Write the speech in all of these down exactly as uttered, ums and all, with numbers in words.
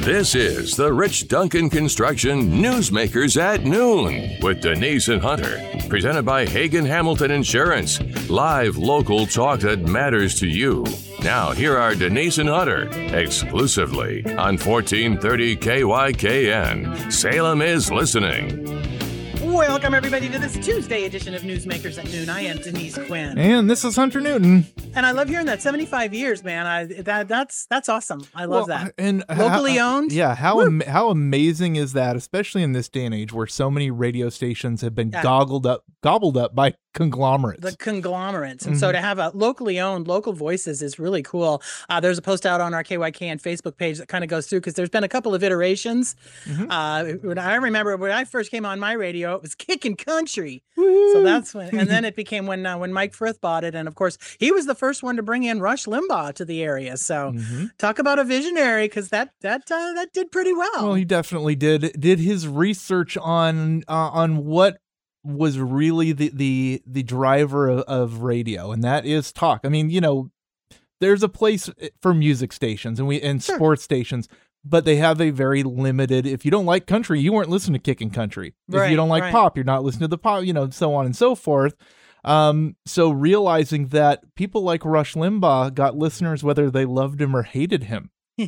This is the Rich Duncan Construction Newsmakers at Noon with Denise and Hunter. Presented by Hagen Hamilton Insurance. Live local talk that matters to you. Now, here are Denise and Hunter, exclusively on fourteen thirty K Y K N. Salem is listening. Welcome, everybody, to this Tuesday edition of Newsmakers at Noon. I am Denise Quinn. And this is Hunter Newton. And I love hearing that. seventy-five years, man. I that That's that's awesome. I love well, that. And locally how, owned. Yeah, how am, how amazing is that, especially in this day and age where so many radio stations have been yeah. goggled up, gobbled up by conglomerates. The conglomerates. And mm-hmm. so to have a locally owned, local voices is really cool. Uh, there's a post out on our K Y K N Facebook page that kind of goes through, because there's been a couple of iterations. Mm-hmm. Uh, when I remember when I first came on my radio, it was Kickin' Country. Woo-hoo. So that's when, and then it became when uh, when Mike Frith bought it. And of course, he was the first one to bring in Rush Limbaugh to the area. So mm-hmm. talk about a visionary, because that that uh, that did pretty well. Well, he definitely did. Did his research on uh, on what was really the the the driver of, of radio, and that is talk. I mean, you know, there's a place for music stations and we and sure. sports stations, but they have a very limited. If you don't like country, you weren't listening to Kickin' Country. Right, if you don't like right. pop, you're not listening to the pop. You know, so on and so forth. Um, so realizing that people like Rush Limbaugh got listeners whether they loved him or hated him.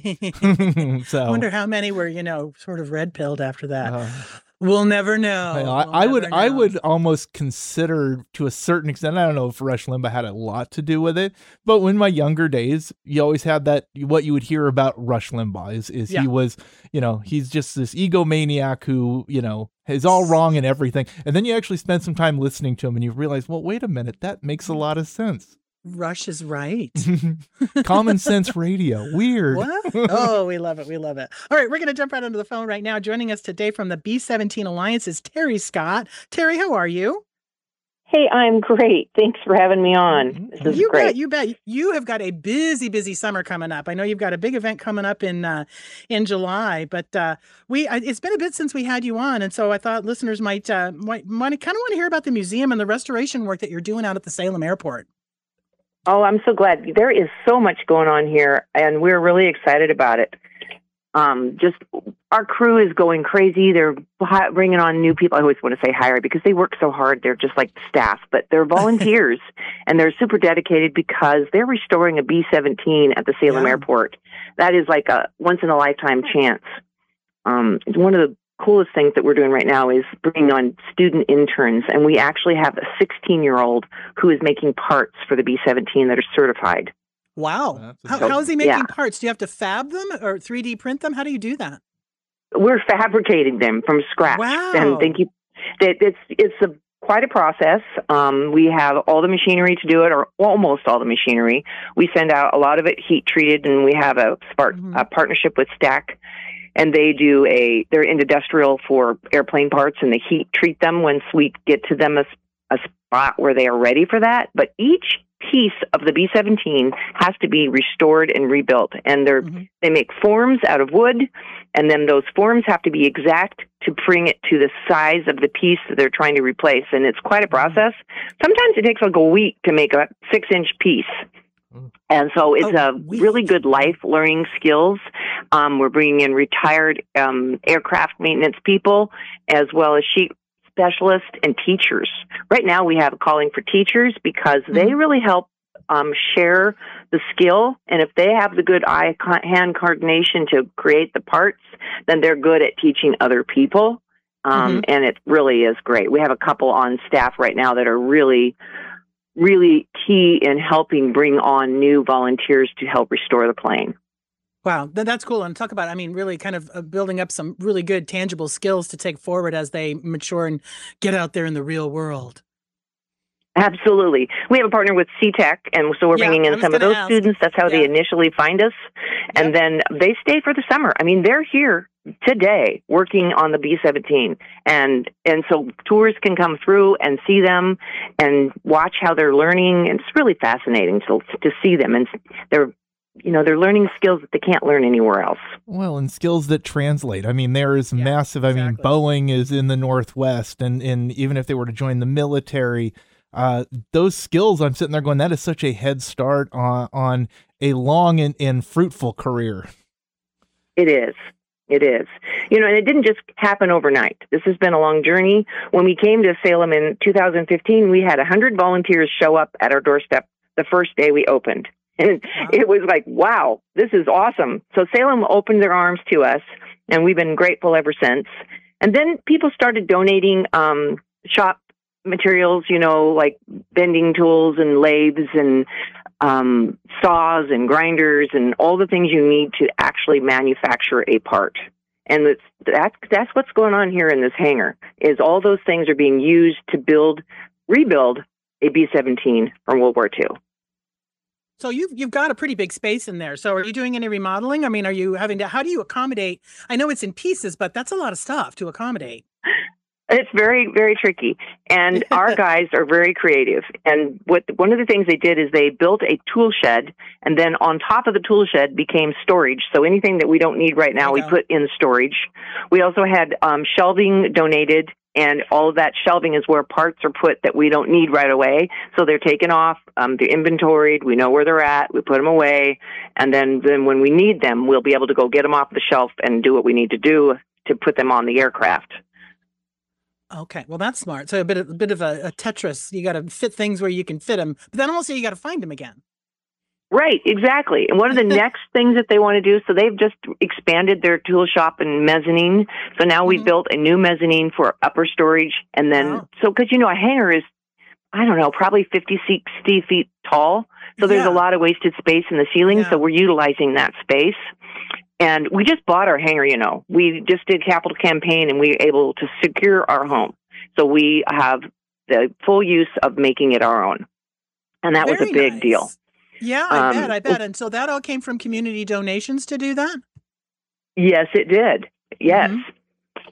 So I wonder how many were, you know, sort of red pilled after that. Uh, We'll never know. I, we'll I never would know. I would almost consider, to a certain extent, I don't know if Rush Limbaugh had a lot to do with it, but in my younger days, you always had that, what you would hear about Rush Limbaugh is, is yeah. he was, you know, he's just this egomaniac who, you know, is all wrong and everything. And then you actually spend some time listening to him and you realize, well, wait a minute, that makes a lot of sense. Rush is right. Common sense radio. Weird. What? Oh, we love it. We love it. All right, we're going to jump right onto the phone right now. Joining us today from the B seventeen Alliance is Terry Scott. Terry, how are you? Hey, I'm great. Thanks for having me on. This is you great. Bet, you bet. You have got a busy, busy summer coming up. I know you've got a big event coming up in uh, in July, but uh, we it's been a bit since we had you on, and so I thought listeners might uh, might, might kind of want to hear about the museum and the restoration work that you're doing out at the Salem Airport. Oh, I'm so glad. There is so much going on here, and we're really excited about it. Um, just our crew is going crazy. They're hi- bringing on new people. I always want to say hire because they work so hard. They're just like staff, but they're volunteers, and they're super dedicated because they're restoring a B seventeen at the Salem yeah. Airport. That is like a once-in-a-lifetime chance. Um, one of the coolest things that we're doing right now is bringing on student interns, and we actually have a sixteen-year-old who is making parts for the B seventeen that are certified. Wow. How, how is he making yeah. parts? Do you have to fab them or three D print them? How do you do that? We're fabricating them from scratch. Wow. And thank you. It's, it's a, quite a process. Um, we have all the machinery to do it, or almost all the machinery. We send out a lot of it heat treated, and we have a, spark, mm-hmm. a partnership with Stack. And they do a, they're industrial for airplane parts, and they heat treat them once we get to them a, a spot where they are ready for that. But each piece of the B seventeen has to be restored and rebuilt. And they're, mm-hmm. they make forms out of wood, and then those forms have to be exact to bring it to the size of the piece that they're trying to replace. And it's quite a process. Sometimes it takes like a week to make a six-inch piece. And so it's oh, a really good life learning skills. Um, we're bringing in retired um, aircraft maintenance people, as well as sheet specialists and teachers. Right now we have a calling for teachers because mm-hmm. they really help um, share the skill. And if they have the good eye-hand coordination to create the parts, then they're good at teaching other people. Um, mm-hmm. And it really is great. We have a couple on staff right now that are really really key in helping bring on new volunteers to help restore the plane. Wow, that's cool. And talk about, I mean, really kind of uh, building up some really good tangible skills to take forward as they mature and get out there in the real world. Absolutely. We have a partner with C-Tech, and so we're yeah, bringing in some of those ask. students. That's how yeah. they initially find us. And yep. then they stay for the summer. I mean, they're here today working on the B seventeen. And and so tours can come through and see them and watch how they're learning. And it's really fascinating to to see them. And they're you know, they're learning skills that they can't learn anywhere else. Well, and skills that translate. I mean, there is yeah, massive. I exactly. mean, Boeing is in the Northwest, and, and even if they were to join the military, uh, those skills, I'm sitting there going, that is such a head start on, on a long and, and fruitful career. It is. It is. You know, and it didn't just happen overnight. This has been a long journey. When we came to Salem in two thousand fifteen, we had one hundred volunteers show up at our doorstep the first day we opened. And wow. It was like, wow, this is awesome. So Salem opened their arms to us, and we've been grateful ever since. And then people started donating um, shop materials, you know, like bending tools and lathes and um, saws and grinders and all the things you need to actually manufacture a part. And that's, that's, that's what's going on here in this hangar, is all those things are being used to build, rebuild a B seventeen from World War Two. So you've, you've got a pretty big space in there. So are you doing any remodeling? I mean, are you having to, how do you accommodate? I know it's in pieces, but that's a lot of stuff to accommodate. It's very, very tricky. And our guys are very creative. And what one of the things they did is they built a tool shed, and then on top of the tool shed became storage. So anything that we don't need right now, we put in storage. We also had um, shelving donated, and all of that shelving is where parts are put that we don't need right away. So they're taken off, um, they're inventoried, we know where they're at, we put them away, and then, then when we need them, we'll be able to go get them off the shelf and do what we need to do to put them on the aircraft. Okay, well, that's smart. So a bit of, a bit of a, a Tetris. You got to fit things where you can fit them, but then also you got to find them again. Right, exactly. And one of the next things that they want to do, so they've just expanded their tool shop and mezzanine. So now we mm-hmm. built a new mezzanine for upper storage. And then, wow. so because, you know, a hangar is, I don't know, probably fifty, sixty feet tall. So there's yeah. a lot of wasted space in the ceiling. Yeah. So we're utilizing that space. And we just bought our hangar, you know. We just did capital campaign, and we were able to secure our home. So we have the full use of making it our own. And that Very was a big nice. deal. Yeah, I um, bet, I bet. And so that all came from community donations to do that? Yes, it did. Yes. Mm-hmm.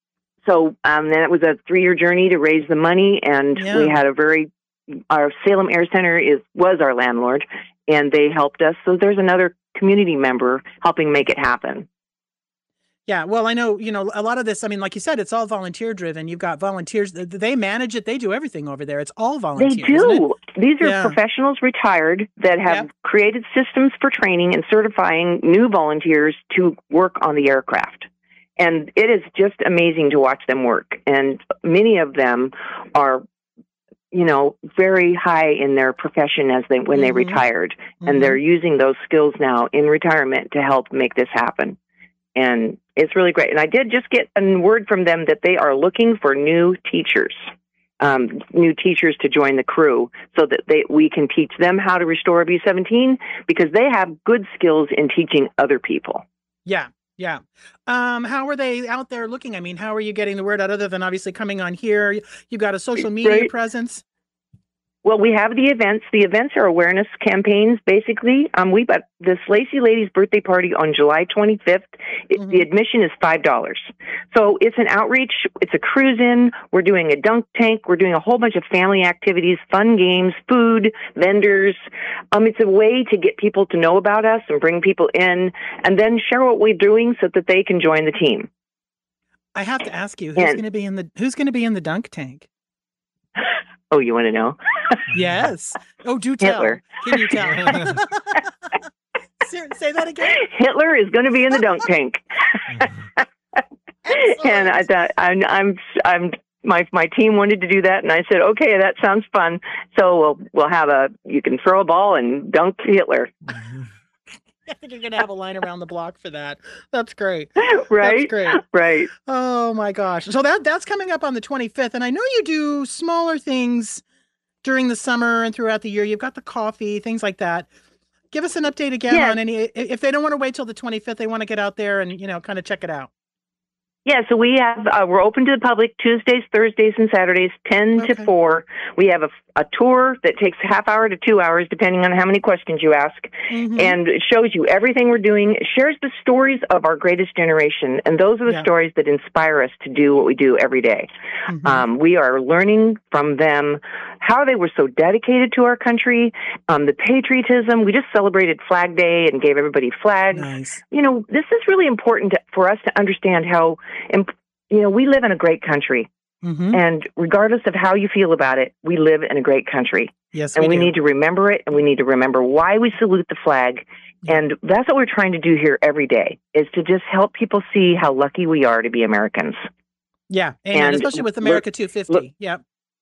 So um, then it was a three-year journey to raise the money, and yeah. we had a very, our Salem Air Center is was our landlord, and they helped us. So there's another community member helping make it happen. Yeah, well, I know, you know, a lot of this, I mean, like you said, it's all volunteer driven. You've got volunteers. They manage it. They do everything over there. It's all volunteers. They do. These are yeah. professionals retired that have yep. created systems for training and certifying new volunteers to work on the aircraft. And it is just amazing to watch them work. And many of them are, you know, very high in their profession as they when mm-hmm. they retired. Mm-hmm. And they're using those skills now in retirement to help make this happen. And it's really great. And I did just get a word from them that they are looking for new teachers, um, new teachers to join the crew so that they we can teach them how to restore a B seventeen, because they have good skills in teaching other people. Yeah, yeah. Um, how are they out there looking? I mean, how are you getting the word out other than obviously coming on here? You've got a social media right. presence. Well, we have the events. The events are awareness campaigns, basically. Um, we've got this Lacey Lady's birthday party on July twenty-fifth. It, mm-hmm. The admission is five dollars. So it's an outreach. It's a cruise-in. We're doing a dunk tank. We're doing a whole bunch of family activities, fun games, food, vendors. Um, it's a way to get people to know about us and bring people in, and then share what we're doing so that they can join the team. I have to ask you, who's going to be in the who's going to be in the dunk tank? Oh, you want to know? Yes. Oh, do tell. Hitler. Can you tell? Say that again. Hitler is going to be in the dunk tank. And I thought I'm, I'm, I'm. My my team wanted to do that, and I said, okay, that sounds fun. So we'll we'll have a. You can throw a ball and dunk Hitler. I think you're going to have a line around the block for that. That's great. Right? That's great. Right. Oh, my gosh. So that that's coming up on the twenty-fifth. And I know you do smaller things during the summer and throughout the year. You've got the coffee, things like that. Give us an update again yes. on any, if they don't want to wait till the twenty-fifth, they want to get out there and, you know, kind of check it out. Yeah, so we have, uh, we're open to the public Tuesdays, Thursdays, and Saturdays, ten okay. to four. We have a, a tour that takes a half hour to two hours, depending on how many questions you ask. Mm-hmm. And it shows you everything we're doing. It shares the stories of our greatest generation. And those are the yeah. stories that inspire us to do what we do every day. Mm-hmm. Um, we are learning from them how they were so dedicated to our country, um, the patriotism. We just celebrated Flag Day and gave everybody flags. Nice. You know, this is really important to, for us to understand how, you know, we live in a great country. Mm-hmm. And regardless of how you feel about it, we live in a great country. Yes, and we, we do. need to remember it, and we need to remember why we salute the flag And that's what we're trying to do here every day, is to just help people see how lucky we are to be Americans. Yeah, amen. And especially with America two fifty. Look, yeah.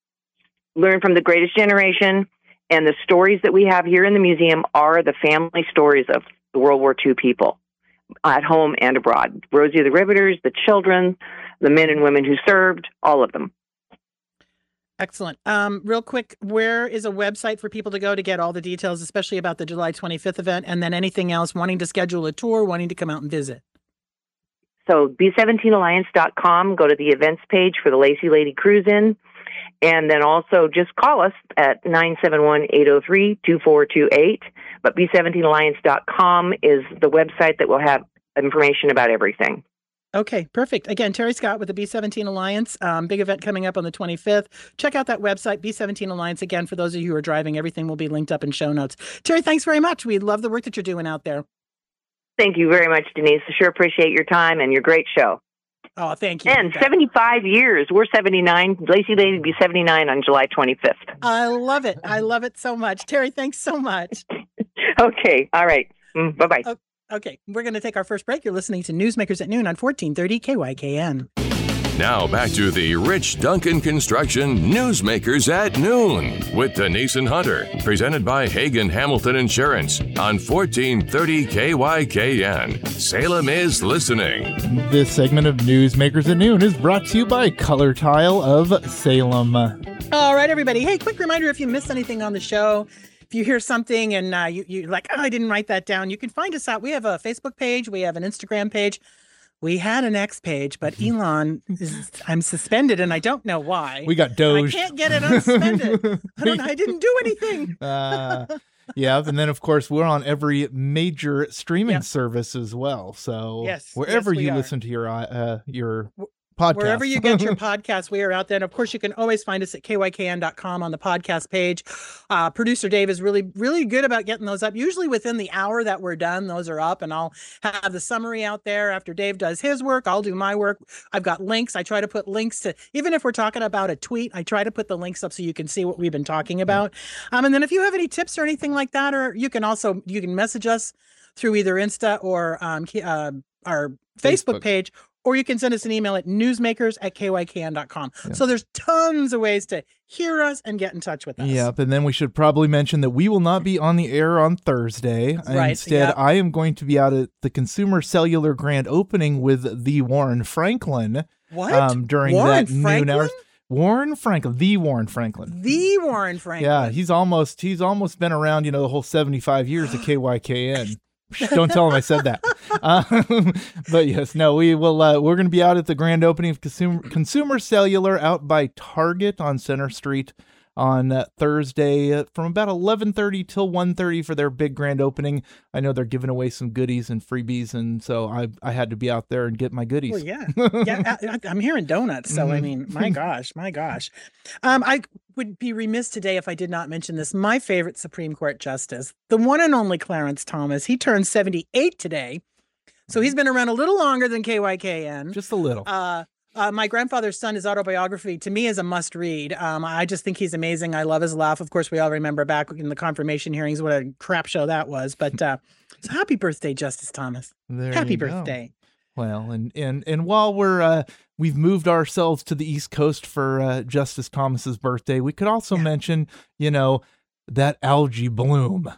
Learn from the greatest generation, and the stories that we have here in the museum are the family stories of the World War Two people at home and abroad. Rosie the Riveters, the children, the men and women who served, all of them. Excellent. Um, real quick, where is a website for people to go to get all the details, especially about the July twenty-fifth event, and then anything else, wanting to schedule a tour, wanting to come out and visit? So B seventeen alliance dot com, go to the events page for the Lacey Lady Cruise-In, and then also just call us at nine seven one, eight oh three, two four two eight. But B seventeen alliance dot com is the website that will have information about everything. Okay, perfect. Again, Terry Scott with the B seventeen Alliance. Um, big event coming up on the twenty-fifth. Check out that website, B seventeen Alliance. Again, for those of you who are driving, everything will be linked up in show notes. Terry, thanks very much. We love the work that you're doing out there. Thank you very much, Denise. I sure appreciate your time and your great show. Oh, thank you. And seventy-five years. We're seventy-nine. Lacey Lady will be seventy-nine on July twenty-fifth. I love it. I love it so much. Terry, thanks so much. Okay. All right. Mm, bye-bye. Okay. Okay, we're going to take our first break. You're listening to Newsmakers at Noon on fourteen thirty K Y K N. Now back to the Rich Duncan Construction Newsmakers at Noon with Denise and Hunter, presented by Hagen Hamilton Insurance on fourteen thirty K Y K N. Salem is listening. This segment of Newsmakers at Noon is brought to you by Color Tile of Salem. All right, everybody. Hey, quick reminder, if you missed anything on the show, if you hear something and uh, you, you're like, oh, I didn't write that down, you can find us out. We have a Facebook page. We have an Instagram page. We had an X page, but Elon is, I'm suspended and I don't know why. We got Doge. I can't get it unsuspended. I don't I didn't do anything. uh, yeah. And then, of course, we're on every major streaming yep. service as well. So yes, wherever yes, you are. listen to your, uh, your podcast. Wherever you get your podcasts, we are out there. And of course, you can always find us at K Y K N dot com on the podcast page. Uh, Producer Dave is really, really good about getting those up. Usually within the hour that we're done, those are up. And I'll have the summary out there after Dave does his work. I'll do my work. I've got links. I try to put links to, even if we're talking about a tweet, I try to put the links up so you can see what we've been talking about. Um, and then if you have any tips or anything like that, or you can also, you can message us through either Insta or um, uh, our Facebook, Facebook page. Or you can send us an email at newsmakers at K Y K N dot com. Yeah. So there's tons of ways to hear us and get in touch with us. Yep. And then we should probably mention that we will not be on the air on Thursday. Right. Instead, yep. I am going to be out at the Consumer Cellular Grand Opening with the Warren Franklin. What? Um, during Warren that Franklin? noon hours. Warren Franklin, the Warren Franklin. The Warren Franklin. Yeah, he's almost he's almost been around, you know, the whole seventy-five years of K Y K N. Don't tell him I said that. Um, but yes, no, we will. Uh, we're going to be out at the grand opening of Consumer, Consumer Cellular out by Target on Center Street on uh, Thursday uh, from about eleven thirty till one thirty for their big grand opening. I know they're giving away some goodies and freebies, and so I I had to be out there and get my goodies. Well, yeah, yeah. I, I'm hearing donuts, so I mean, my gosh, my gosh. Um, I would be remiss today if I did not mention this. My favorite Supreme Court justice, the one and only Clarence Thomas. He turned seventy-eight today, so he's been around a little longer than K Y K N. Just a little. Uh, Uh, my grandfather's son, his autobiography, to me is a must read. Um, I just think he's amazing. I love his laugh. Of course, we all remember back in the confirmation hearings what a crap show that was. But uh, so happy birthday, Justice Thomas. There happy you birthday. Go. Well, and and and while we're uh, we've moved ourselves to the East Coast for uh, Justice Thomas's birthday, we could also yeah. mention, you know, that algae bloom.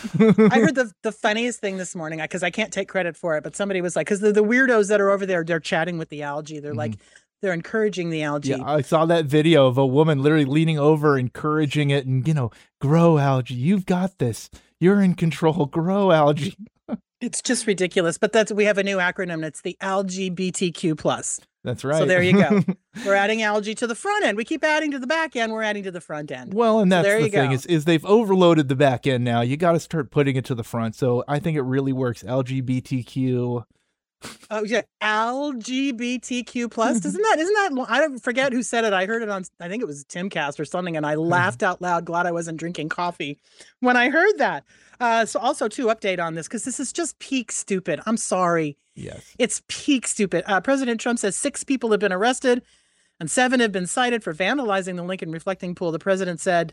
I heard the the funniest thing this morning, because I can't take credit for it, but somebody was like, because the, the weirdos that are over there, they're chatting with the algae. They're mm-hmm. like, they're encouraging the algae. Yeah, I saw that video of a woman literally leaning over, encouraging it, and, you know, grow algae. You've got this. You're in control. Grow algae. It's just ridiculous. But that's we have a new acronym. And it's the L G B T Q plus. That's right. So there you go. We're adding algae to the front end. We keep adding to the back end. We're adding to the front end. Well, and that's so the thing is, is they've overloaded the back end now. You got to start putting it to the front. So I think it really works. L G B T Q. Oh yeah, L G B T Q plus. Isn't that? Isn't that? I don't forget who said it. I heard it on. I think it was Timcast or something, and I laughed out loud. Glad I wasn't drinking coffee when I heard that. Uh, so also to update on this, because this is just peak stupid. I'm sorry. Yes, it's peak stupid. Uh, President Trump says six people have been arrested, and seven have been cited for vandalizing the Lincoln reflecting pool. The president said,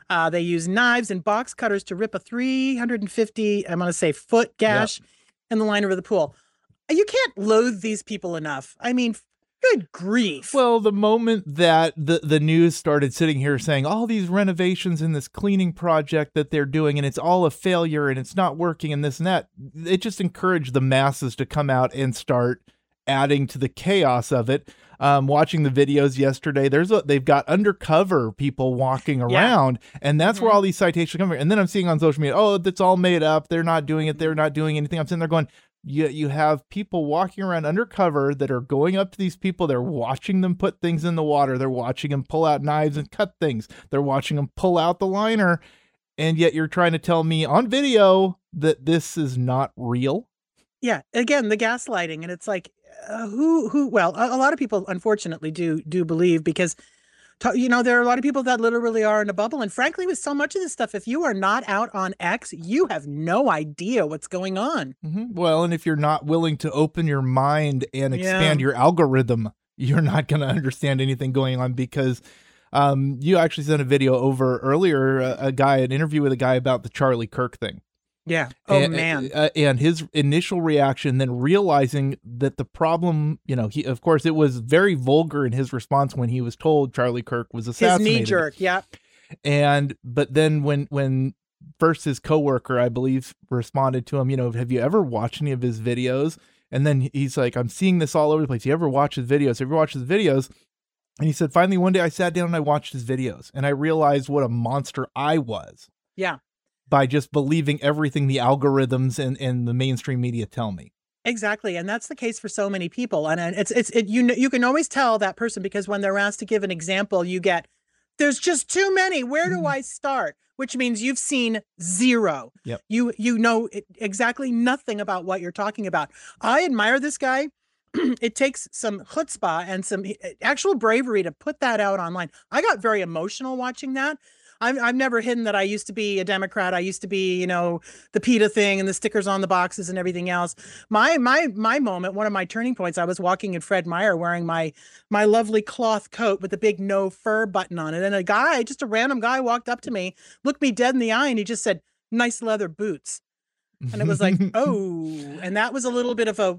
Uh, they use knives and box cutters to rip a three hundred fifty, I'm going to say, foot gash yep. in the liner of the pool. You can't loathe these people enough. I mean, good grief. Well, the moment that the, the news started sitting here saying all these renovations in this cleaning project that they're doing, and it's all a failure and it's not working and this and that, it just encouraged the masses to come out and start adding to the chaos of it. Um, watching the videos yesterday, there's a, they've got undercover people walking around, yeah. and that's mm-hmm. where all these citations come from. And then I'm seeing on social media, oh, that's all made up. They're not doing it. They're not doing anything. I'm sitting there going, you, you have people walking around undercover that are going up to these people. They're watching them put things in the water. They're watching them pull out knives and cut things. They're watching them pull out the liner. And yet you're trying to tell me on video that this is not real. Yeah. Again, the gaslighting. And it's like, uh, who, who, well, a, a lot of people unfortunately do, do believe because, to, you know, there are a lot of people that literally are in a bubble. And frankly, with so much of this stuff, if you are not out on X, you have no idea what's going on. Mm-hmm. Well, and if you're not willing to open your mind and expand yeah. your algorithm, you're not going to understand anything going on because um, you actually sent a video over earlier, a, a guy, an interview with a guy about the Charlie Kirk thing. Yeah. Oh, and, man. Uh, and his initial reaction, then realizing that the problem, you know, he, of course, it was very vulgar in his response when he was told Charlie Kirk was assassinated. His knee jerk. Yeah. And, but then when, when first his coworker, I believe, responded to him, you know, have you ever watched any of his videos? And then he's like, I'm seeing this all over the place. You ever watch his videos? Have you ever watched his videos? And he said, finally, one day I sat down and I watched his videos and I realized what a monster I was. Yeah. By just believing everything the algorithms and, and the mainstream media tell me. Exactly. And that's the case for so many people. And it's, it's, it, you know, you can always tell that person because when they're asked to give an example, you get, there's just too many. Where do I start? Which means you've seen zero. Yep. You, you know exactly nothing about what you're talking about. I admire this guy. It takes some chutzpah and some actual bravery to put that out online. I got very emotional watching that. I've, I've never hidden that I used to be a Democrat. I used to be, you know, the PETA thing and the stickers on the boxes and everything else. My my my moment, one of my turning points, I was walking in Fred Meyer wearing my my lovely cloth coat with the big no fur button on it. And a guy, just a random guy walked up to me, looked me dead in the eye, and he just said, nice leather boots. And it was like, oh, and that was a little bit of a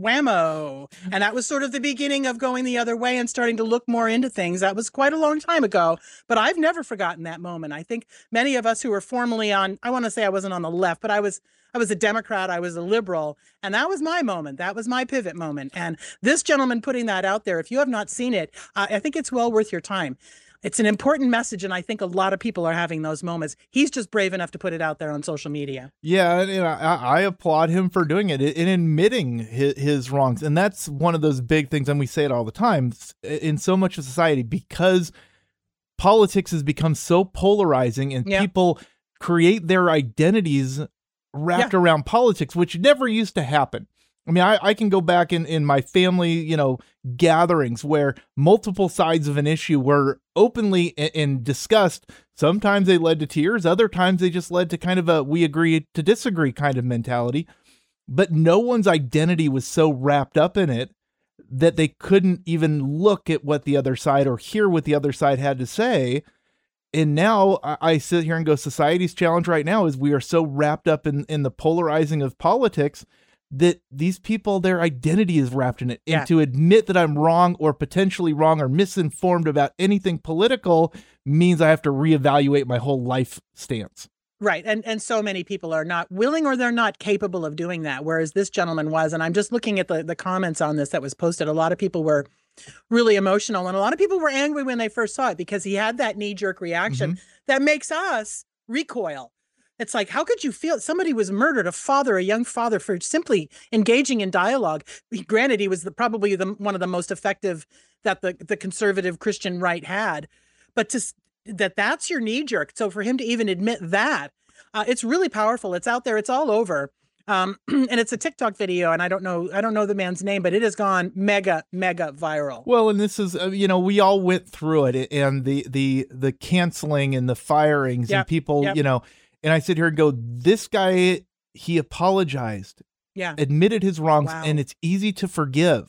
whammo. And that was sort of the beginning of going the other way and starting to look more into things. That was quite a long time ago, but I've never forgotten that moment. I think many of us who were formerly on, I want to say I wasn't on the left, but I was, I was a Democrat, I was a liberal, and that was my moment. That was my pivot moment. And this gentleman putting that out there, if you have not seen it, uh, I think it's well worth your time. It's an important message, and I think a lot of people are having those moments. He's just brave enough to put it out there on social media. Yeah, and I, I applaud him for doing it and admitting his, his wrongs. And that's one of those big things, and we say it all the time, in so much of society, because politics has become so polarizing and yeah. people create their identities wrapped yeah. around politics, which never used to happen. I mean, I, I can go back in, in my family, you know, gatherings where multiple sides of an issue were openly and, and discussed. Sometimes they led to tears. Other times they just led to kind of a we agree to disagree kind of mentality. But no one's identity was so wrapped up in it that they couldn't even look at what the other side or hear what the other side had to say. And now I, I sit here and go, society's challenge right now is we are so wrapped up in, in the polarizing of politics that these people, their identity is wrapped in it. And yeah. to admit that I'm wrong or potentially wrong or misinformed about anything political means I have to reevaluate my whole life stance. Right. And and so many people are not willing or they're not capable of doing that, whereas this gentleman was. And I'm just looking at the, the comments on this that was posted. A lot of people were really emotional, and a lot of people were angry when they first saw it because he had that knee-jerk reaction mm-hmm. that makes us recoil. It's like, how could you feel somebody was murdered, a father, a young father, for simply engaging in dialogue? Granted, he was the, probably the, one of the most effective that the, the conservative Christian right had, but to, that that's your knee jerk. So for him to even admit that, uh, it's really powerful. It's out there. It's all over. Um, and it's a TikTok video, and I don't know, I don't know the man's name, but it has gone mega, mega viral. Well, and this is, uh, you know, we all went through it, and the the the canceling and the firings yep. and people, yep. you know. And I sit here and go, this guy, he apologized, yeah, admitted his wrongs, wow. and it's easy to forgive.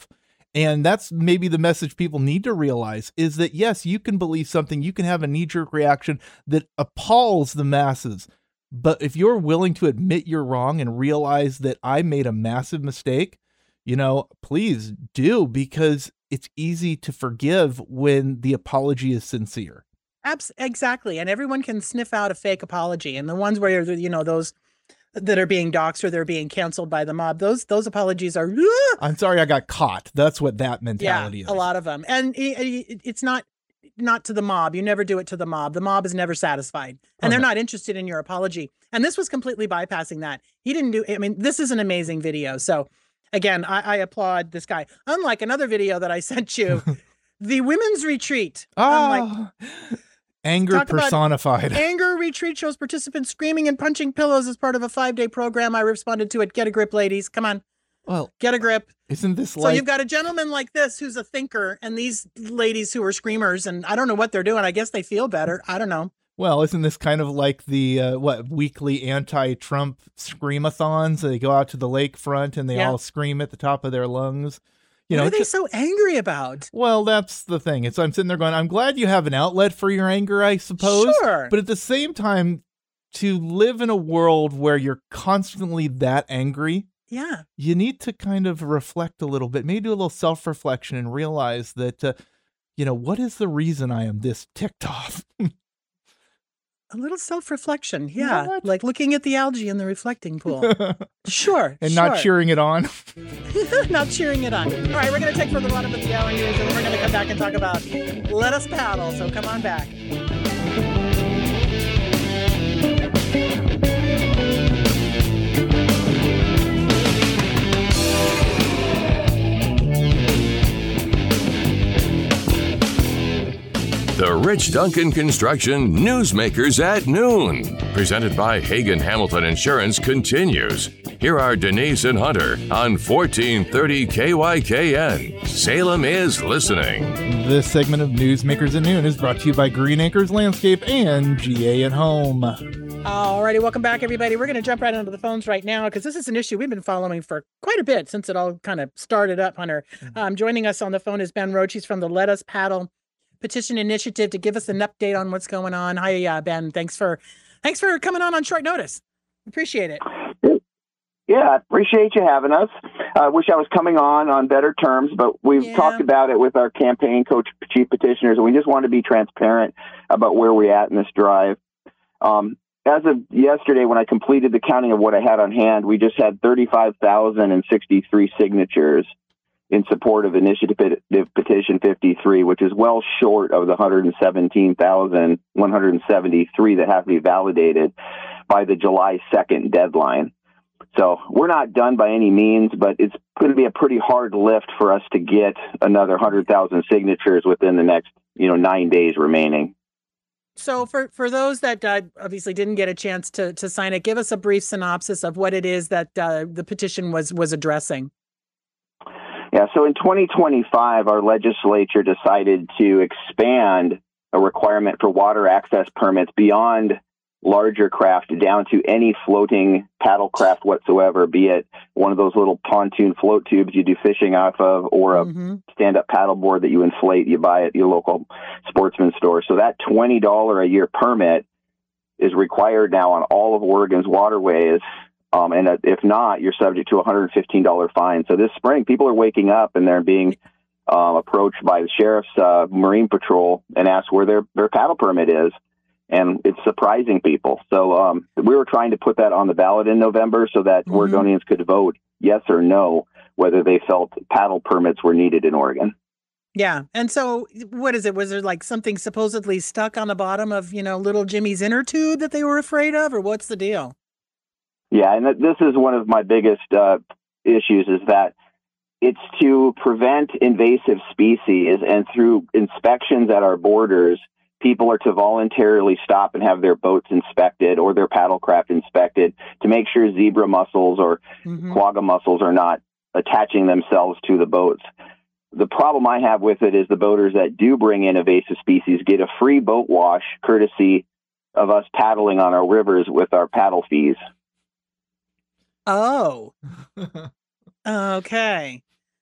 And that's maybe the message people need to realize is that, yes, you can believe something, you can have a knee-jerk reaction that appalls the masses. But if you're willing to admit you're wrong and realize that I made a massive mistake, you know, please do, because it's easy to forgive when the apology is sincere. Abs- exactly. And everyone can sniff out a fake apology. And the ones where, you know, those that are being doxxed or they're being canceled by the mob, those those apologies are, I'm sorry I got caught. That's what that mentality yeah, is. A lot of them. And it, it, it's not not to the mob. You never do it to the mob. The mob is never satisfied. And oh, they're no. not interested in your apology. And this was completely bypassing that. He didn't do, I mean, this is an amazing video. So again, I, I applaud this guy. Unlike another video that I sent you, the women's retreat. Oh. Like, anger personified. Anger retreat shows participants screaming and punching pillows as part of a five-day program. I responded to it. Get a grip, ladies. Come on. Well, get a grip. Isn't this so like... you've got a gentleman like this who's a thinker, and these ladies who are screamers, and I don't know what they're doing. I guess they feel better. I don't know. Well, isn't this kind of like the uh, what weekly anti-Trump screamathons? They go out to the lakefront and they yeah. all scream at the top of their lungs. You know, what are they just, so angry about? Well, that's the thing. It's I'm sitting there going, I'm glad you have an outlet for your anger, I suppose. Sure. But at the same time, to live in a world where you're constantly that angry, yeah, you need to kind of reflect a little bit, maybe do a little self-reflection and realize that, uh, you know, what is the reason I am this ticked off? A little self-reflection, yeah. What? Like looking at the algae in the reflecting pool. Sure. And sure. not cheering it on. Not cheering it on. All right, we're going to take for the run up at the hour news, and then we're going to come back and talk about Let Us Paddle. So come on back. The Rich Duncan Construction Newsmakers at Noon, presented by Hagen Hamilton Insurance, continues. Here are Denise and Hunter on fourteen thirty K Y K N. Salem is listening. This segment of Newsmakers at Noon is brought to you by Green Acres Landscape and G A at Home. All righty, welcome back, everybody. We're going to jump right onto the phones right now because this is an issue we've been following for quite a bit since it all kind of started up, Hunter. Um, joining us on the phone is Ben Roche. He's from the Let Us Paddle Petition Initiative to give us an update on what's going on. Hi, uh, Ben. Thanks for thanks for coming on on short notice. Appreciate it. Yeah, I appreciate you having us. I uh, wish I was coming on on better terms, but we've yeah. talked about it with our campaign coach, chief petitioners, and we just want to be transparent about where we're at in this drive. Um, as of yesterday, when I completed the counting of what I had on hand, we just had thirty-five thousand sixty-three signatures in support of Initiative Petition fifty-three, which is well short of the one hundred seventeen thousand one hundred seventy-three that have to be validated by the July second deadline. So we're not done by any means, but it's going to be a pretty hard lift for us to get another one hundred thousand signatures within the next, you know, nine days remaining. So for, for those that uh, obviously didn't get a chance to, to sign it, give us a brief synopsis of what it is that uh, the petition was was addressing. Yeah, so in twenty twenty-five, our legislature decided to expand a requirement for water access permits beyond larger craft down to any floating paddle craft whatsoever, be it one of those little pontoon float tubes you do fishing off of or a mm-hmm. stand-up paddleboard that you inflate, you buy at your local sportsman store. So that twenty dollars a year permit is required now on all of Oregon's waterways. Um, and if not, you're subject to a one hundred fifteen dollars fine. So this spring, people are waking up and they're being uh, approached by the sheriff's uh, Marine Patrol and asked where their, their paddle permit is. And it's surprising people. So um, we were trying to put that on the ballot in November so that mm-hmm. Oregonians could vote yes or no whether they felt paddle permits were needed in Oregon. Yeah. And so what is it? Was there like something supposedly stuck on the bottom of, you know, little Jimmy's inner tube that they were afraid of, or what's the deal? Yeah, and this is one of my biggest uh, issues is that it's to prevent invasive species, and through inspections at our borders, people are to voluntarily stop and have their boats inspected or their paddlecraft inspected to make sure zebra mussels or mm-hmm. quagga mussels are not attaching themselves to the boats. The problem I have with it is the boaters that do bring in invasive species get a free boat wash courtesy of us paddling on our rivers with our paddle fees. Oh, okay.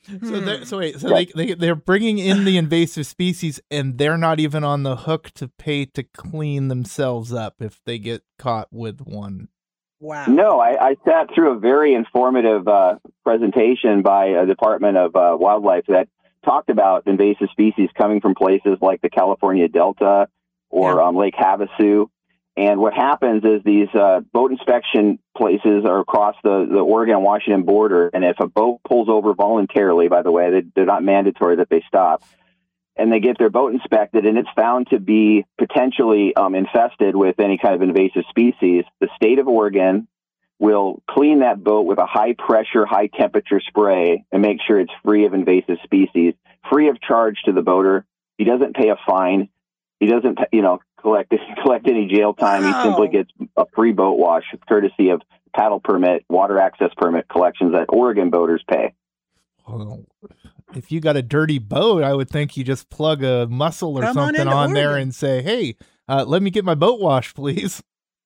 So, they're, so wait, so Yeah. they, they, they're bringing in the invasive species and they're not even on the hook to pay to clean themselves up if they get caught with one. Wow. No, I, I sat through a very informative uh, presentation by a Department of uh, Wildlife that talked about invasive species coming from places like the California Delta or Yeah. um, Lake Havasu. And what happens is these uh, boat inspection places are across the, the Oregon-Washington border. And if a boat pulls over voluntarily, by the way, they, they're not mandatory that they stop, and they get their boat inspected and it's found to be potentially um, infested with any kind of invasive species, the state of Oregon will clean that boat with a high-pressure, high-temperature spray and make sure it's free of invasive species, free of charge to the boater. He doesn't pay a fine. He doesn't, you know, collect collect any jail time. Wow. He simply gets a free boat wash, courtesy of paddle permit, water access permit collections that Oregon boaters pay. Well, if you got a dirty boat, I would think you just plug a mussel or Come on something into on, there Oregon. and say, hey, uh, let me get my boat washed, please.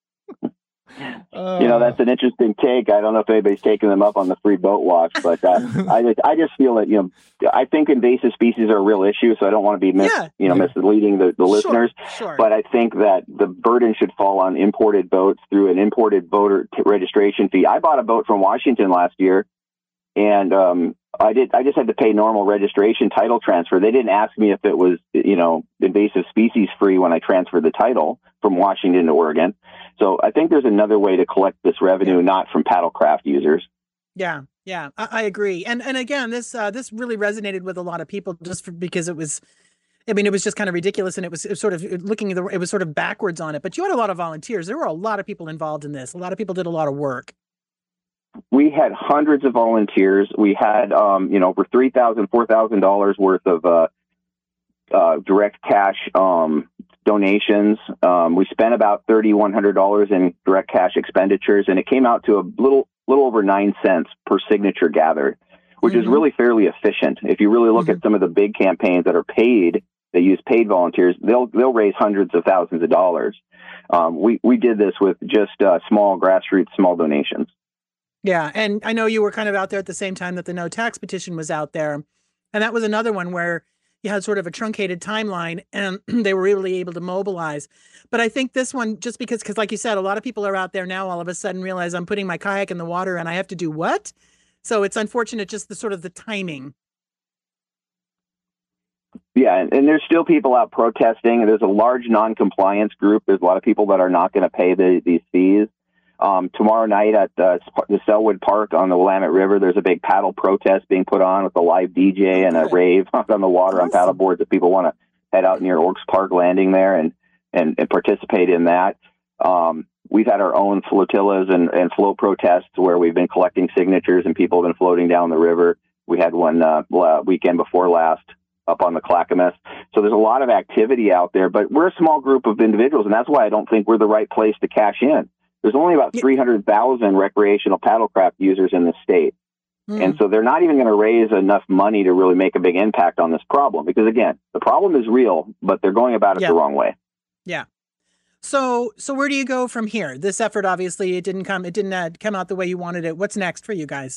Uh, You know, that's an interesting take. I don't know if anybody's taking them up on the free boat wash, but uh, I just, I just feel that, you know, I think invasive species are a real issue, so I don't want to be mis, Yeah. you know, misleading the, the Sure, listeners. Sure. But I think that the burden should fall on imported boats through an imported boater t- registration fee. I bought a boat from Washington last year, and um, I did. I just had to pay normal registration title transfer. They didn't ask me if it was, you know, invasive species free when I transferred the title from Washington to Oregon. So I think there's another way to collect this revenue, not from paddlecraft users. Yeah, yeah, I, I agree. And and again, this uh, this really resonated with a lot of people just for, because it was, I mean, it was just kind of ridiculous, and it was, it was sort of looking at the, it was sort of backwards on it. But you had a lot of volunteers. There were a lot of people involved in this. A lot of people did a lot of work. We had hundreds of volunteers. We had, um, you know, over three thousand dollars, four thousand dollars worth of uh, uh, direct cash um, donations. Um, we spent about three thousand one hundred dollars in direct cash expenditures, and it came out to a little little over nine cents per signature gathered, which mm-hmm. is really fairly efficient. If you really look mm-hmm. at some of the big campaigns that are paid, that use paid volunteers, they'll they'll raise hundreds of thousands of dollars. Um, we we did this with just uh, small grassroots, small donations. Yeah, and I know you were kind of out there at the same time that the no tax petition was out there, and that was another one where you had sort of a truncated timeline, and they were really able to mobilize. But I think this one, just because, because like you said, a lot of people are out there now all of a sudden realize I'm putting my kayak in the water and I have to do what? So it's unfortunate, just the sort of the timing. Yeah, and, and there's still people out protesting. There's a large non-compliance group. There's a lot of people that are not going to pay the, these fees. Um, tomorrow night at uh, the Selwood Park on the Willamette River, there's a big paddle protest being put on with a live D J and a rave on the water on paddle boards if people want to head out near Orks Park Landing there and, and, and participate in that. Um, we've had our own flotillas and, and float protests where we've been collecting signatures and people have been floating down the river. We had one uh, weekend before last up on the Clackamas. So there's a lot of activity out there, but we're a small group of individuals, and that's why I don't think we're the right place to cash in. There's only about three hundred thousand recreational paddlecraft users in the state. Mm. And so they're not even going to raise enough money to really make a big impact on this problem. Because, again, the problem is real, but they're going about it yeah. the wrong way. Yeah. So so where do you go from here? This effort, obviously, it didn't come it didn't uh, come out the way you wanted it. What's next for you guys?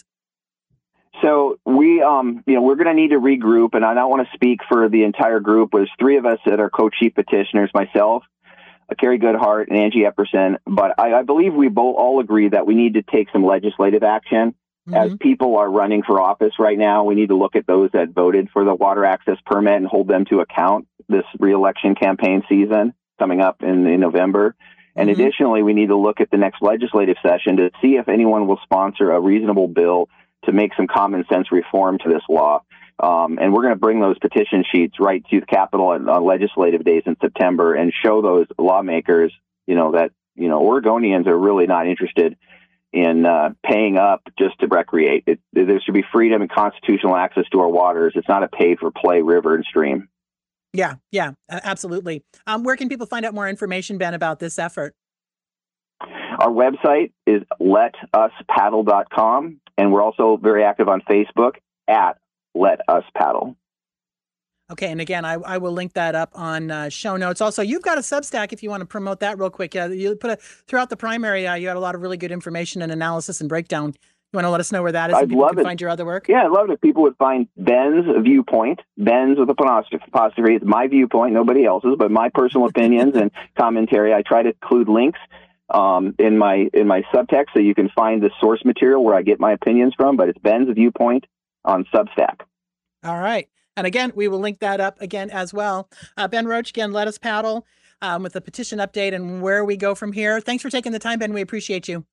So we, um, you know, we're going to need to regroup. And I don't want to speak for the entire group. There's three of us that are co-chief petitioners, myself, Carrie Goodhart, and Angie Epperson. But I, I believe we both all agree that we need to take some legislative action. Mm-hmm. As people are running for office right now, we need to look at those that voted for the water access permit and hold them to account this reelection campaign season coming up in, in November. And mm-hmm. additionally, we need to look at the next legislative session to see if anyone will sponsor a reasonable bill to make some common sense reform to this law. Um, and we're going to bring those petition sheets right to the Capitol on, on legislative days in September and show those lawmakers, you know, that, you know, Oregonians are really not interested in uh, paying up just to recreate. It, there should be freedom and constitutional access to our waters. It's not a pay-for-play river and stream. Yeah, yeah, absolutely. Um, where can people find out more information, Ben, about this effort? Our website is let us paddle dot com, and we're also very active on Facebook at Let Us Paddle. Okay, and again, I, I will link that up on uh, show notes. Also, you've got a Substack if you want to promote that real quick. Uh, you put a, throughout the primary, uh, you had a lot of really good information and analysis and breakdown You want to let us know where that is? I'd so people love can it. Find your other work. Yeah, I'd love it if people would find Ben's Viewpoint. Ben's with apostrophe. apostrophe. It's my viewpoint, nobody else's, but my personal opinions and commentary. I try to include links um, in my in my subtext so you can find the source material where I get my opinions from. But it's Ben's Viewpoint on Substack. All right. And again, we will link that up again as well. Uh, Ben Roach, again, Let Us Paddle um, with the petition update and where we go from here. Thanks for taking the time, Ben. We appreciate you.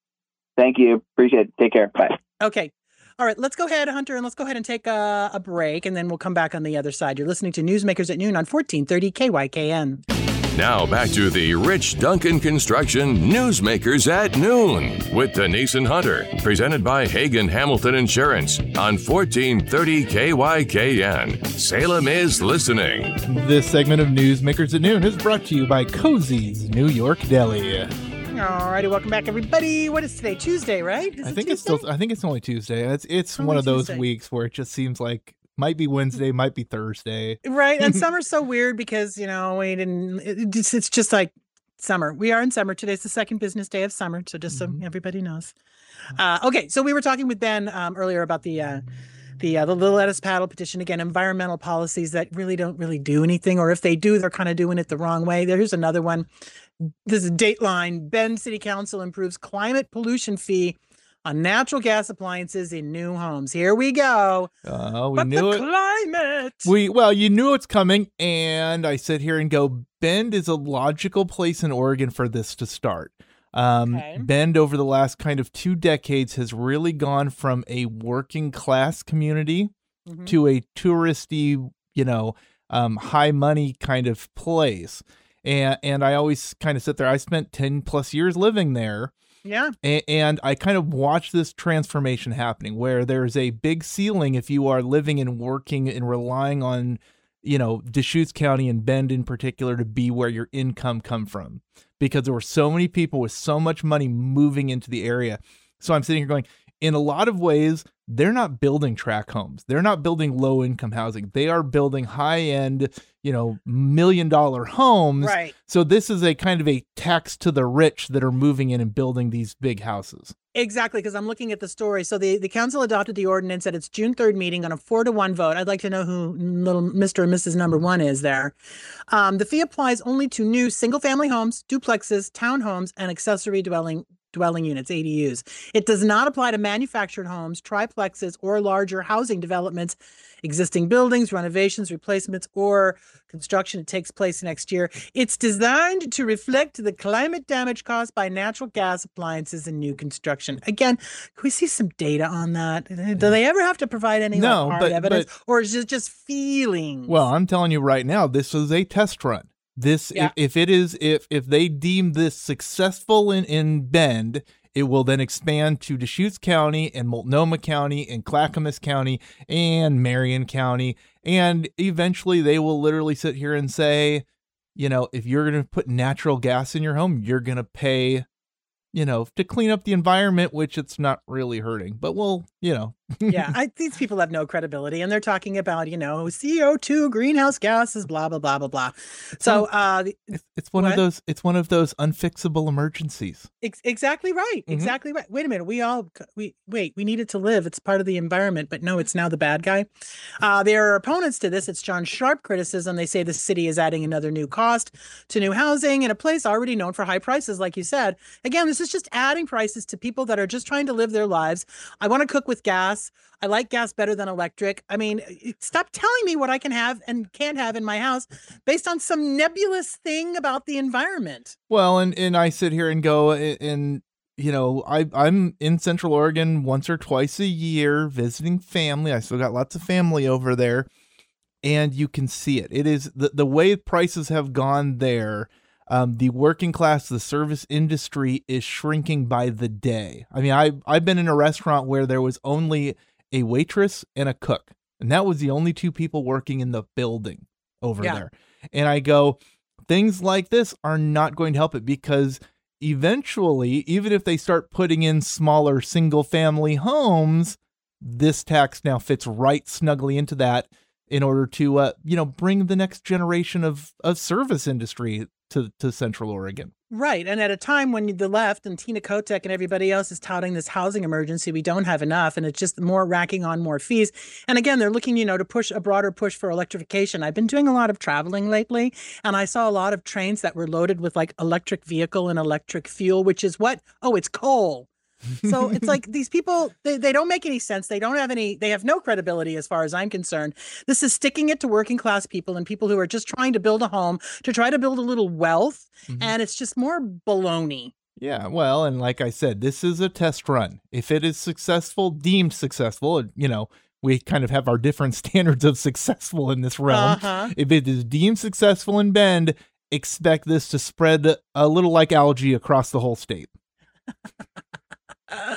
Thank you. Appreciate it. Take care. Bye. Okay. All right. Let's go ahead, Hunter, and let's go ahead and take a, a break, and then we'll come back on the other side. You're listening to Newsmakers at Noon on fourteen thirty K Y K N. Now back to the Rich Duncan Construction Newsmakers at Noon with Denise and Hunter, presented by Hagen Hamilton Insurance on fourteen thirty K Y K N. Salem is listening. This segment of Newsmakers at Noon is brought to you by Cozy's New York Deli. All righty, welcome back, everybody. What is today? Tuesday, right? Is I it think Tuesday? it's still. I think it's only Tuesday. It's it's Only one of those Tuesday. weeks where it just seems like might be Wednesday, might be Thursday. Right. And summer's so weird because, you know, we didn't, it, it's, it's just like summer. We are in summer. Today's the second business day of summer. So just Mhm. so everybody knows. Uh, okay. So we were talking with Ben um, earlier about the, uh, the, uh, the Little Let Us Paddle petition. Again, environmental policies that really don't really do anything, or if they do, they're kind of doing it the wrong way. There's another one. This is Dateline. Bend City Council improves climate pollution fee on natural gas appliances in new homes. Here we go. Uh, we but knew the it. climate. We well, you knew it's coming, and I sit here and go, Bend is a logical place in Oregon for this to start. Um, Okay. Bend over the last kind of two decades has really gone from a working class community Mhm. to a touristy, you know, um, high money kind of place. And and I always kind of sit there. I spent ten plus years living there. Yeah. A- And I kind of watch this transformation happening where there's a big ceiling if you are living and working and relying on, you know, Deschutes County and Bend in particular to be where your income come from, because there were so many people with so much money moving into the area. So I'm sitting here going, in a lot of ways, they're not building tract homes. They're not building low income housing. They are building high end, you know, million dollar homes. Right. So this is a kind of a tax to the rich that are moving in and building these big houses. Exactly, because I'm looking at the story. So the, the council adopted the ordinance at its June third meeting on a four to one vote. I'd like to know who little Mister and Missus Number One is there. Um, the fee applies only to new single family homes, duplexes, townhomes, and accessory dwelling dwelling units, A D Us. It does not apply to manufactured homes, triplexes, or larger housing developments, existing buildings, renovations, replacements, or construction that takes place next year. It's designed to reflect the climate damage caused by natural gas appliances and new construction. Again, can we see some data on that? Do they ever have to provide any No, like, hard but- evidence, but- or is it just feelings? Well, I'm telling you right now, this is a test run. This, Yeah. if, if it is, if if they deem this successful in, in Bend, it will then expand to Deschutes County and Multnomah County and Clackamas County and Marion County. And eventually they will literally sit here and say, you know, if you're going to put natural gas in your home, you're going to pay, you know, to clean up the environment, which it's not really hurting. But we'll, you know. yeah, I, these people have no credibility, and they're talking about, you know, C O two, greenhouse gases, blah blah blah blah blah. So, uh, the- It's, it's one What? of those. It's one of those unfixable emergencies. ex- exactly right, Mhm. exactly right. Wait a minute, we all we wait. We needed to live. It's part of the environment, but no, it's now the bad guy. Uh, there are opponents to this. It's John Sharp criticism. They say the city is adding another new cost to new housing in a place already known for high prices, like you said. Again, this is just adding prices to people that are just trying to live their lives. I want to cook with gas. I like gas better than electric. I mean, stop telling me what I can have and can't have in my house based on some nebulous thing about the environment. Well, and, and I sit here and go, and, and you know, I, I'm in Central Oregon once or twice a year visiting family. I still got lots of family over there, and you can see it. It is the, the way prices have gone there. Um, the working class, the service industry is shrinking by the day. I mean, I, I've been in a restaurant where there was only a waitress and a cook, and that was the only two people working in the building over Yeah. there. And I go, things like this are not going to help it, because eventually, even if they start putting in smaller single family homes, this tax now fits right snugly into that in order to, uh, you know, bring the next generation of, of service industry. to, to Central Oregon. Right. And at a time when the left and Tina Kotek and everybody else is touting this housing emergency, we don't have enough. And it's just more racking on more fees. And again, they're looking, you know, to push a broader push for electrification. I've been doing a lot of traveling lately, and I saw a lot of trains that were loaded with like electric vehicle and electric fuel, which is what? Oh, it's coal. So it's like these people, they, they don't make any sense. They don't have any, they have no credibility as far as I'm concerned. This is sticking it to working class people and people who are just trying to build a home, to try to build a little wealth. Mm-hmm. And it's just more baloney. Yeah, well, and like I said, this is a test run. If it is successful, deemed successful, you know, we kind of have our different standards of successful in this realm. Uh-huh. If it is deemed successful in Bend, expect this to spread a little like algae across the whole state. Uh,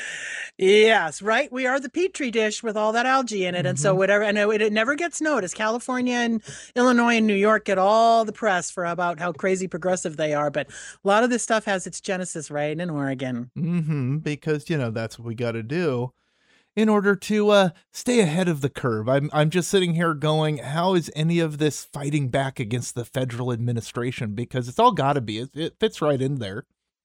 yes, right. We are the petri dish with all that algae in it. Mm-hmm. And so whatever, and it, it never gets noticed. California and Illinois and New York get all the press for about how crazy progressive they are. But a lot of this stuff has its genesis right in Oregon. Mm-hmm, because, you know, that's what we got to do in order to uh, stay ahead of the curve. I'm, I'm just sitting here going, how is any of this fighting back against the federal administration? Because it's all got to be. It, it fits right in there.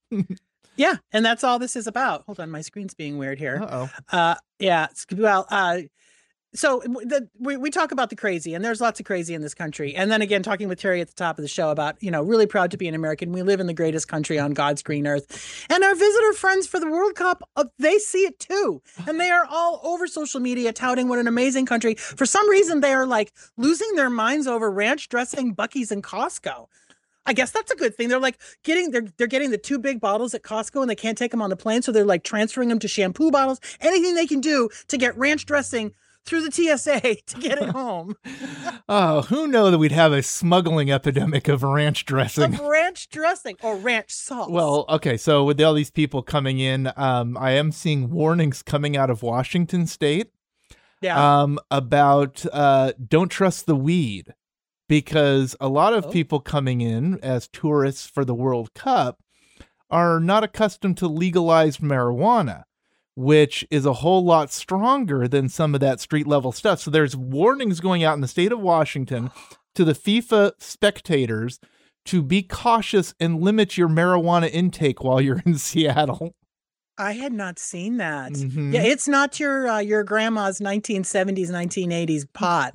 Yeah, and that's all this is about. Hold on, my screen's being weird here. Uh-oh. Uh, yeah, well, uh, so the, we, we talk about the crazy, and there's lots of crazy in this country. And then again, talking with Terry at the top of the show about, you know, really proud to be an American. We live in the greatest country on God's green earth. And our visitor friends for the World Cup, uh, they see it too. And they are all over social media touting what an amazing country. For some reason, they are like losing their minds over ranch dressing, Buc-ee's, and Costco. I guess that's a good thing. They're like getting, they're, they're getting the two big bottles at Costco and they can't take them on the plane. So they're like transferring them to shampoo bottles, anything they can do to get ranch dressing through the T S A to get it home. Oh, who knew that we'd have a smuggling epidemic of ranch dressing? Of ranch dressing or ranch sauce. Well, okay. So with all these people coming in, um, I am seeing warnings coming out of Washington State yeah. um, about uh, don't trust the weed. Because a lot of oh. people coming in as tourists for the World Cup are not accustomed to legalized marijuana, which is a whole lot stronger than some of that street level stuff. So there's warnings going out in the state of Washington to the FIFA spectators to be cautious and limit your marijuana intake while you're in Seattle. I had not seen that. Mm-hmm. Yeah, it's not your uh, your grandma's nineteen seventies, nineteen eighties pot.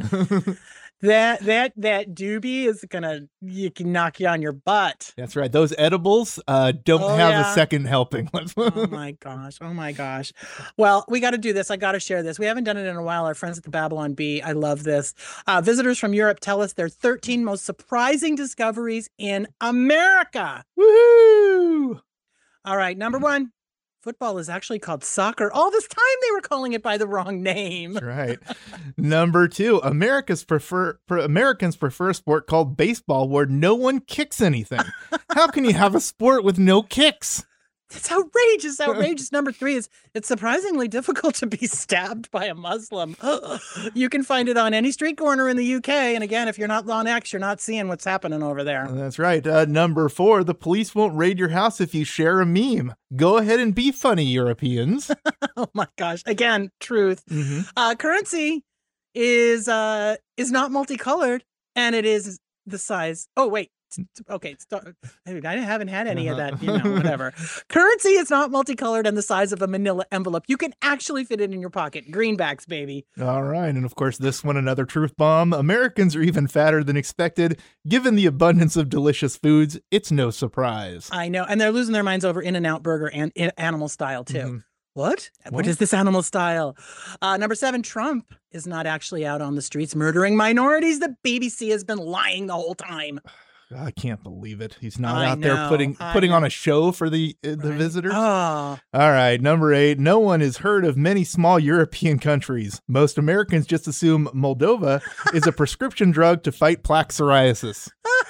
That that that doobie is gonna you can knock you on your butt. That's right. Those edibles uh, don't oh, have yeah. a second helping. Oh my gosh! Oh my gosh! Well, we got to do this. I got to share this. We haven't done it in a while. Our friends at the Babylon Bee. I love this. Uh, visitors from Europe tell us their thirteen most surprising discoveries in America. Woohoo! All right, number one. Football is actually called soccer. All this time they were calling it by the wrong name. That's right. Number two, America's prefer, pre- Americans prefer a sport called baseball where no one kicks anything. How can you have a sport with no kicks? It's outrageous. Outrageous. Number three is it's surprisingly difficult to be stabbed by a Muslim. You can find it on any street corner in the U K. And again, if you're not on X, you're not seeing what's happening over there. That's right. Uh, number four, the police won't raid your house if you share a meme. Go ahead and be funny, Europeans. Oh my gosh. Again, truth. Mm-hmm. Uh, currency is uh, is not multicolored, and it is the size. Oh, wait. Okay, I haven't had any of that, you know, whatever. Currency is not multicolored and the size of a manila envelope. You can actually fit it in your pocket. Greenbacks, baby. All right. And of course, this one, another truth bomb. Americans are even fatter than expected. Given the abundance of delicious foods, it's no surprise. I know. And they're losing their minds over In-N-Out Burger and Animal Style, too. Mm-hmm. What? what? What is this animal style? Uh, number seven, Trump is not actually out on the streets murdering minorities. The B B C has been lying the whole time. I can't believe it. He's not I out know, there putting I putting know. on a show for the uh, the right. visitors. Oh. All right, number eight. No one has heard of many small European countries. Most Americans just assume Moldova is a prescription drug to fight plaque psoriasis.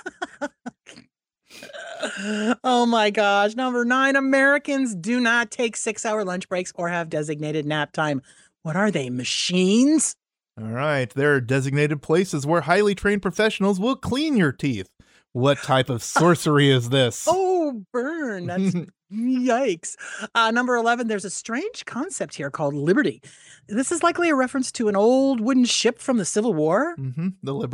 Oh my gosh. Number nine. Americans do not take six-hour lunch breaks or have designated nap time. What are they, machines? All right. There are designated places where highly trained professionals will clean your teeth. What type of sorcery is this? Oh, burn. That's yikes. Uh, number eleven, there's a strange concept here called liberty. This is likely a reference to an old wooden ship from the Civil War. Mm-hmm. The Liberty.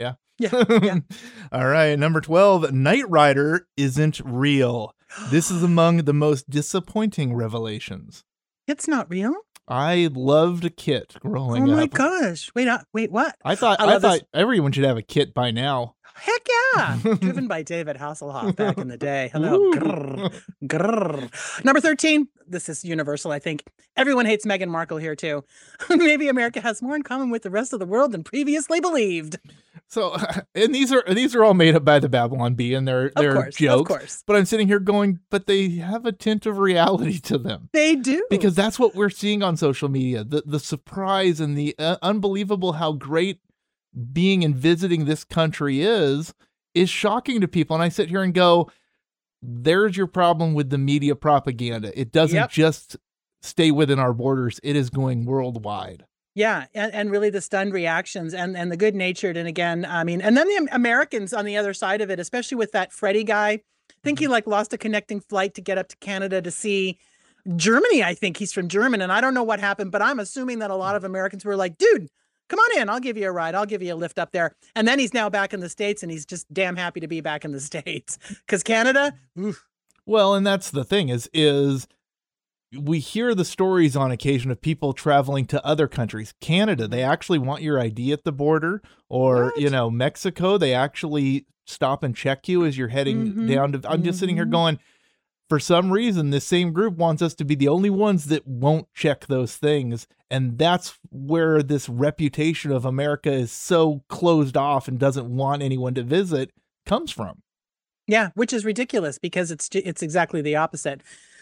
Yeah. Yeah. yeah. All right. Number twelve, Knight Rider isn't real. This is among the most disappointing revelations. It's not real? I loved Kit growing up. Oh my up. gosh. Wait, uh, wait, what? I thought I, I thought this. everyone should have a Kit by now. Heck yeah. Driven by David Hasselhoff back in the day. Hello. Grrr, grrr. Number thirteen. This is universal, I think. Everyone hates Meghan Markle here, too. Maybe America has more in common with the rest of the world than previously believed. So, and these are these are all made up by the Babylon Bee, and they're, they're of course, jokes. Of course. But I'm sitting here going, but they have a tint of reality to them. They do. Because that's what we're seeing on social media. The, the surprise and the uh, unbelievable how great being and visiting this country is, is shocking to people. And I sit here and go, there's your problem with the media propaganda. It doesn't yep. just stay within our borders. It is going worldwide. Yeah. And, and really the stunned reactions and, and the good natured. And again, I mean, and then the Americans on the other side of it, especially with that Freddie guy, I think he like lost a connecting flight to get up to Canada to see Germany. I think he's from Germany, and I don't know what happened, but I'm assuming that a lot of Americans were like, dude, come on in. I'll give you a ride. I'll give you a lift up there. And then he's now back in the States, and he's just damn happy to be back in the States because Canada. Oof. Well, and that's the thing is, is we hear the stories on occasion of people traveling to other countries. Canada, they actually want your I D at the border, or, what? you know, Mexico, they actually stop and check you as you're heading mm-hmm. down to, I'm mm-hmm. just sitting here going, for some reason, this same group wants us to be the only ones that won't check those things. And that's where this reputation of America is so closed off and doesn't want anyone to visit comes from. Yeah, which is ridiculous because it's it's exactly the opposite.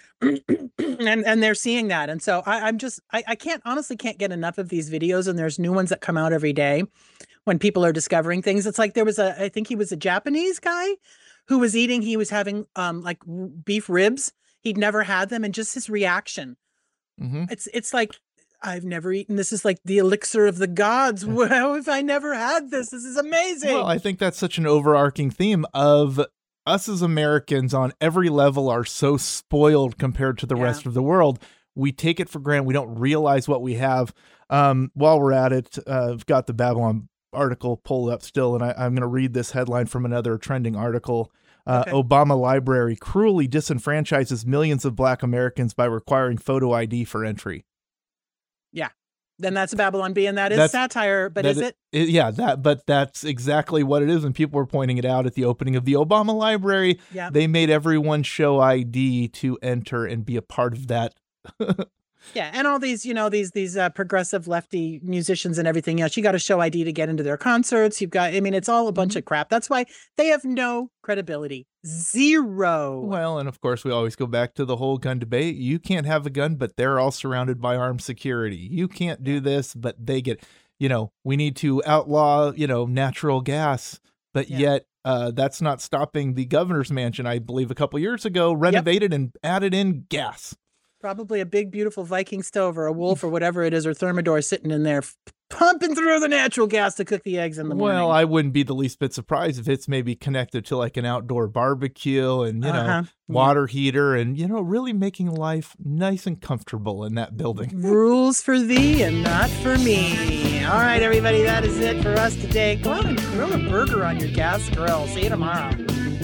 and and they're seeing that. And so I, I'm just, I, I can't, honestly can't get enough of these videos. And there's new ones that come out every day when people are discovering things. It's like there was a, I think he was a Japanese guy who was eating, he was having um like beef ribs. He'd never had them. And just his reaction. Mm-hmm. It's, it's like, I've never eaten. This is like the elixir of the gods. How have I never had this? This is amazing. Well, I think that's such an overarching theme of us as Americans on every level are so spoiled compared to the yeah. rest of the world. We take it for granted. We don't realize what we have. Um, while we're at it, uh, I've got the Babylon article pulled up still, and I, I'm going to read this headline from another trending article. Uh, okay. Obama Library cruelly disenfranchises millions of Black Americans by requiring photo I D for entry. Yeah. Then that's a Babylon Bee, and that is that's, satire, but is it? it? Yeah, that. But that's exactly what it is, and people were pointing it out at the opening of the Obama Library. Yeah. They made everyone show I D to enter and be a part of that. Yeah, and all these, you know, these these uh, progressive lefty musicians and everything else, you got to show I D to get into their concerts. You've got, I mean, it's all a bunch mm-hmm. of crap. That's why they have no credibility. Zero. Well, and of course, we always go back to the whole gun debate. You can't have a gun, but they're all surrounded by armed security. You can't do this, but they get, you know, we need to outlaw, you know, natural gas, but yeah. yet uh, that's not stopping the governor's mansion, I believe a couple years ago, renovated yep. and added in gas. Probably a big, beautiful Viking stove or a Wolf or whatever it is, or Thermidor sitting in there pumping through the natural gas to cook the eggs in the morning. Well, I wouldn't be the least bit surprised if it's maybe connected to like an outdoor barbecue and, you uh-huh. know, water yeah. heater and, you know, really making life nice and comfortable in that building. Rules for thee and not for me. All right, everybody, that is it for us today. Go out and grill a burger on your gas grill. See you tomorrow.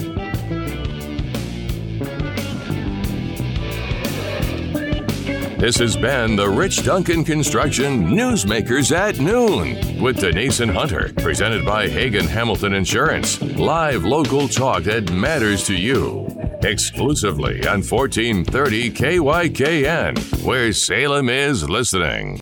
This has been the Rich Duncan Construction Newsmakers at Noon with Denise and Hunter, presented by Hagen Hamilton Insurance. Live local talk that matters to you. Exclusively on fourteen thirty K Y K N, where Salem is listening.